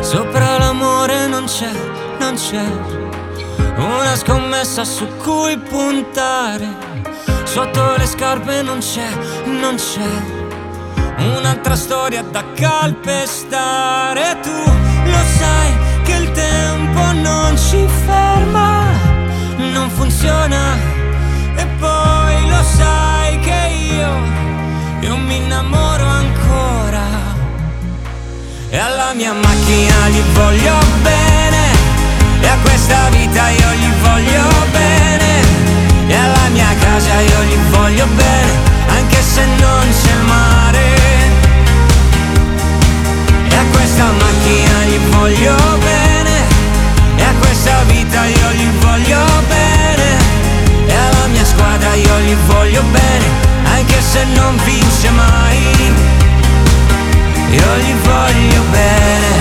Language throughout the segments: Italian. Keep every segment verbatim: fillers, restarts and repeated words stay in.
Sopra l'amore non c'è, non c'è una scommessa su cui puntare. Sotto le scarpe non c'è, non c'è un'altra storia da calpestare. Tu lo sai che il tempo non ci ferma, non funziona. E poi lo sai che io, io mi innamoro ancora. E alla mia macchina gli voglio bene, e a questa vita io gli voglio bene, e alla mia casa io gli voglio bene, anche se non c'è il mare. E a questa macchina gli voglio bene, e a questa vita io gli voglio bene, e alla mia squadra io gli voglio bene, anche se non vince mai. Io gli voglio bene.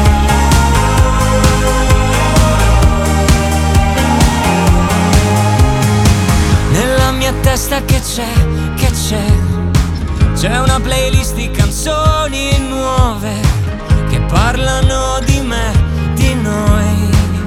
Nella mia testa che c'è, che c'è C'è una playlist di canzoni nuove che parlano di me, di noi.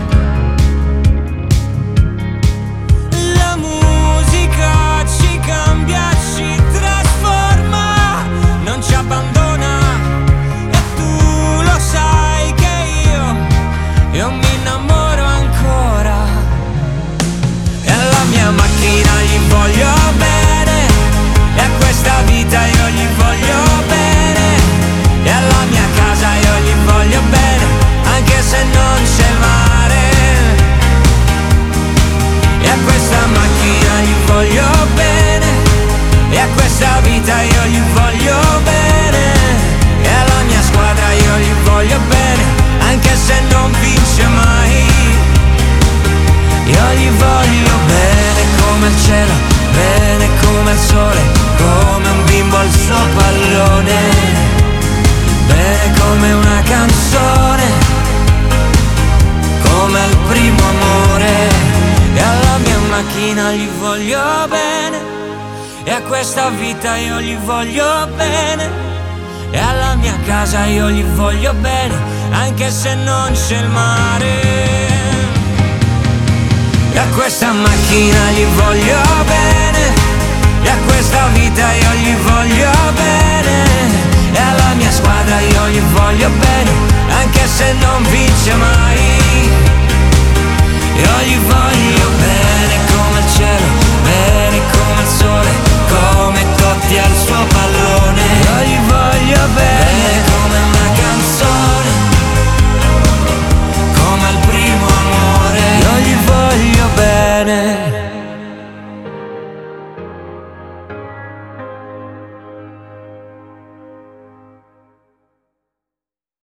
La musica ci cambia, ci trasforma, non ci abbandona. E tu lo sai che io, io mi innamoro ancora. E alla mia macchina gli voglio bene, e a questa vita io gli voglio bene, e alla mia casa io gli voglio bene, anche se non c'è il mare. E a questa macchina gli voglio bene, e a questa vita io gli voglio bene, e alla mia squadra io gli voglio bene, anche se non vince mai. Io gli voglio bene come il cielo, bene come il sole, come un bimbo al suo pallone, bene come una canzone, come il primo amore. E alla mia macchina gli voglio bene, e a questa vita io gli voglio bene, e alla mia casa io gli voglio bene, anche se non c'è il mare. E a questa macchina gli voglio bene, e a questa vita io gli voglio bene, e alla mia squadra io gli voglio bene,